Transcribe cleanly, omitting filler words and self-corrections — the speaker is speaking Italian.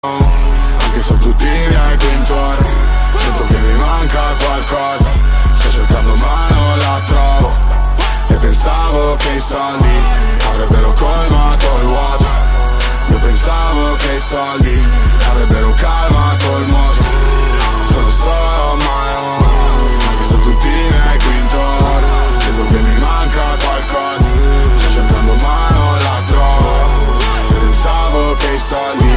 Anche se tutti i miei qui intorno, sento che mi manca qualcosa. Sto cercando ma non la trovo. E pensavo che i soldi avrebbero colmato il vuoto. Io pensavo che i soldi avrebbero calmato il mostro. Sono solo my own. Anche se tutti i miei qui intorno, sento che mi manca qualcosa. Sto cercando ma non la trovo. E pensavo che i soldi